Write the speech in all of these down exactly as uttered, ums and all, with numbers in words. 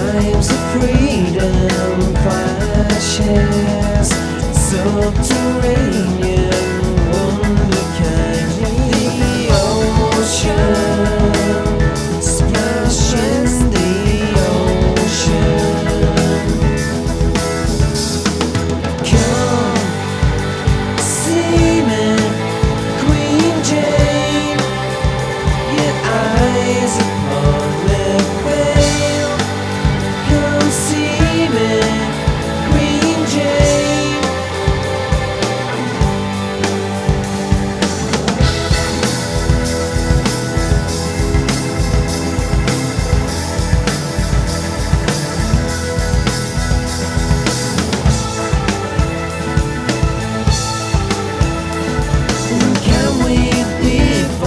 Times of freedom flashes, subterranean wonder kind. The ocean splashes the ocean. Come see me, Queen Jane. Your eyes upon me fail. Come see me, Queen Jane. Can we be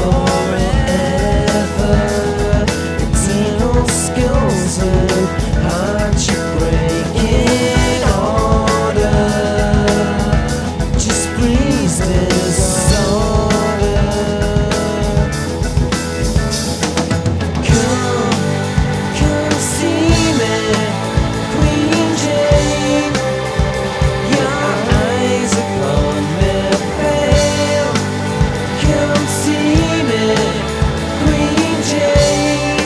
forever? Eternal skulls and heart breaking order. Just please disorder. Come, come see me, Queen Jane. Your eyes upon me fail. Come see me, Queen Jane.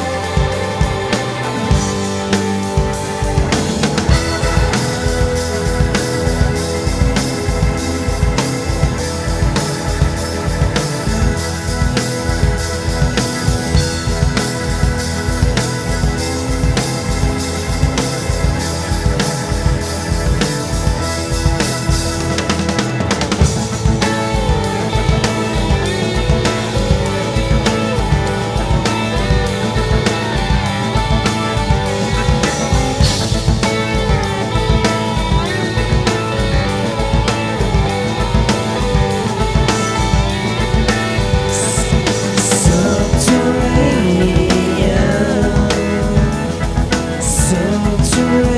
Subterranean, subterranean.